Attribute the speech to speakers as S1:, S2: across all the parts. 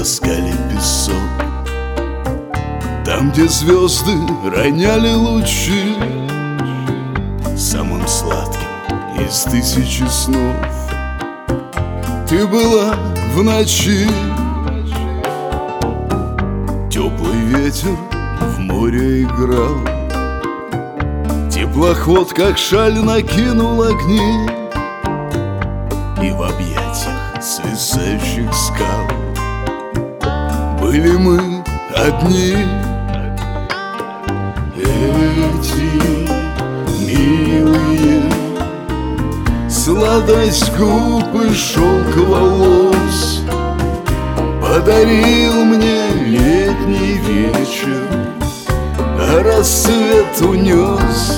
S1: ласкали песок. Там, где звезды роняли лучи, самым сладким из тысячи снов ты была в ночи. Теплый ветер в море играл, теплоход, как шаль, накинул огни, и в объятиях свисающих скал были мы одни. Эти милые сладость губ и шелк волос подарил мне летний вечер, а рассвет унес.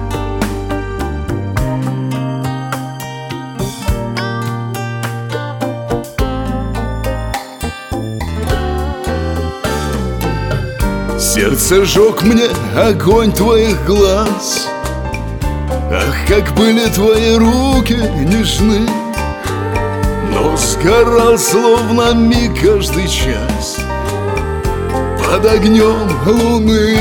S1: Сердце жег мне огонь твоих глаз. Ах, как были твои руки нежны, но сгорал словно миг каждый час под огнем луны.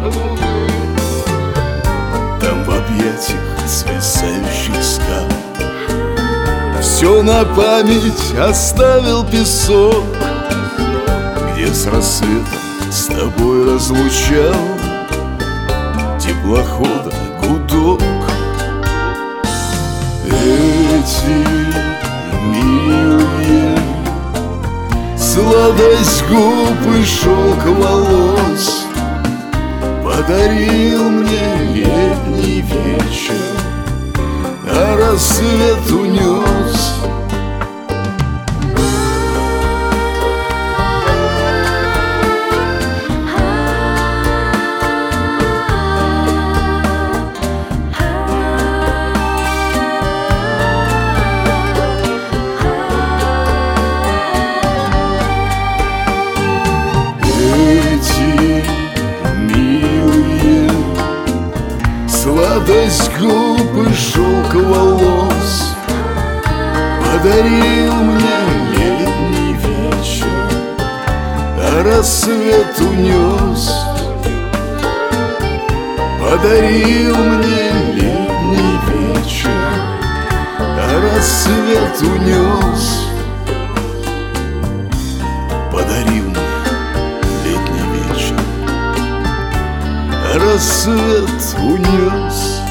S1: Там в объятиях свисающих скал все на память оставил песок, где с рассветом с тобой разлучал теплохода гудок. Эти милые сладость губ и шелк волос подарил мне летний вечер, а рассвет унес. Сладость губ и шелк волос подарил мне летний вечер, а рассвет унес. Подарил мне летний вечер, а рассвет унес. Подарил мне летний вечер, рассвет унес.